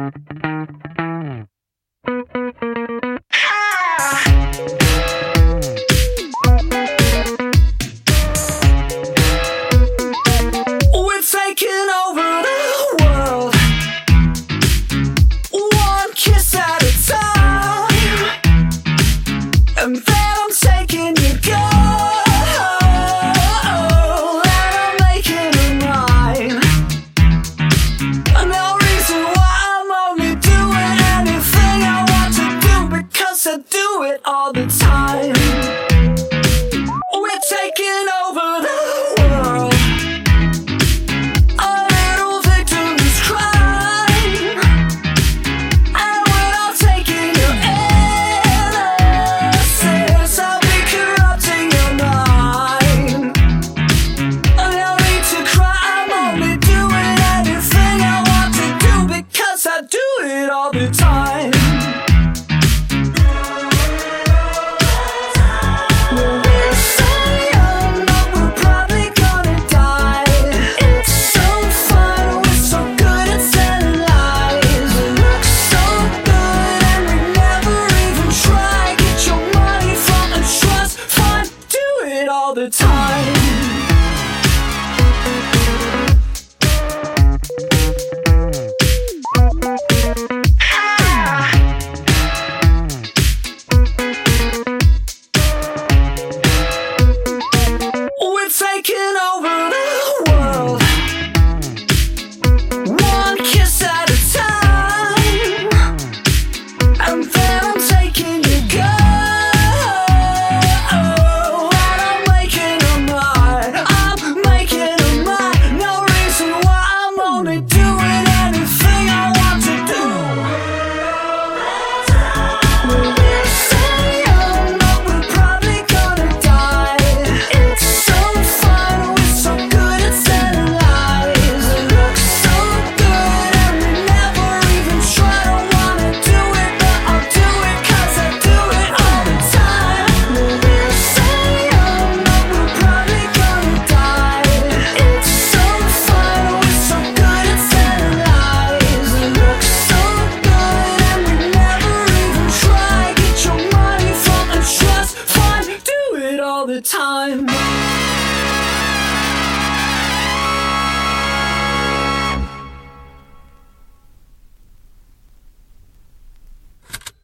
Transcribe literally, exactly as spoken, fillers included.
We're taking over the world, one kiss at a time, and then I'm taking your girl, and I'm making her mine. No reason why I'm only doing anything I want to do, because I do it all the time. We're taking over the world, a little victim is crying, and we're all taking your innocence. I'll be corrupting your mind. No need to cry, I'm only doing anything I want to do, because I do it all the time. We're so young, but we're probably gonna die. It's so fun, we're so good at telling lies. It looks so good and we never even try. Get your money from a trust fund, do it all the time. We're taking over the world, one kiss at a time, and then I'm taking your girl, and I'm making her mine. I'm making her mine. No reason why I'm only doing anything I want to do. We're so young, but we're probably gonna die. It's so fun, we're so good at telling lies. It looks so good and we never even try. Don't wanna do it, but I'll do it, 'cause I do it all the time. We're so young, but we're probably gonna die. It's so fun, we're so good at telling lies. It looks so good and we never even try. Get your money from a trust fund, do it all the time.